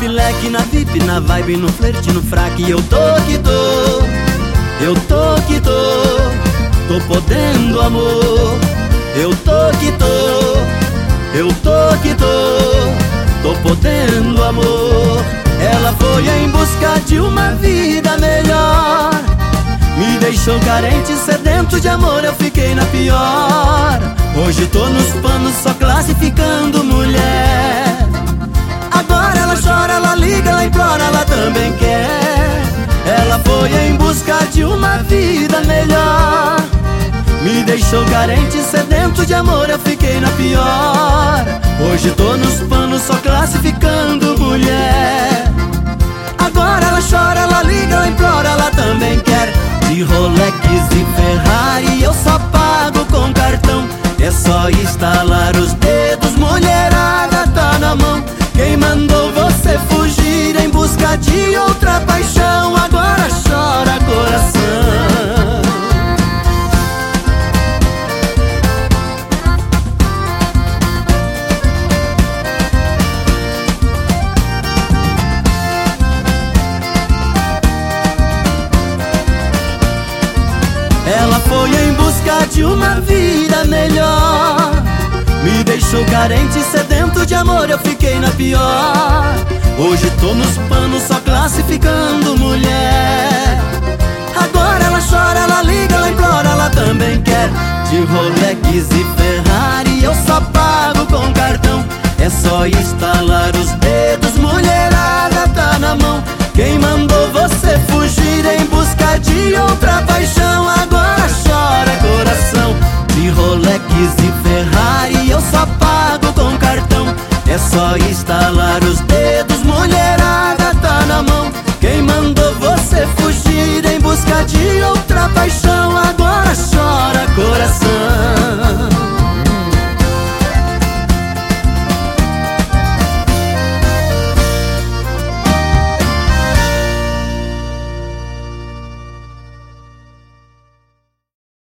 leque, na VIP, na vibe, no flerte, no fraque. Eu tô que tô, eu tô que tô podendo amor. Eu tô que tô, eu tô que tô podendo amor. Ela foi em busca de uma vida melhor, me deixou carente, sedento de amor, eu fiquei na pior. Hoje tô nos panos só classificando mulher. Agora ela chora, ela liga, ela implora, ela também quer. Ela foi em busca de uma vida melhor, me deixou carente, sedento de amor, eu fiquei na pior. Hoje tô nos panos só classificando mulher. Agora ela chora, ela liga, ela implora, ela também quer. De Rolex e Ferrari eu só pago com cartão. É só estalar os dedos, mulherada tá na mão. Quem mandou você fugir em busca de outra paixão? Agora chora coração. Ela foi em busca de uma vida melhor, me deixou carente, sedento de amor, eu fiquei na pior. Hoje tô nos panos só classificando mulher. Agora ela chora, ela liga, ela implora, ela também quer. De Rolex e Ferrari eu só pago com cartão. É só estalar os dedos, mulherada tá na mão. Quem mandou você fugir em busca de outra paixão?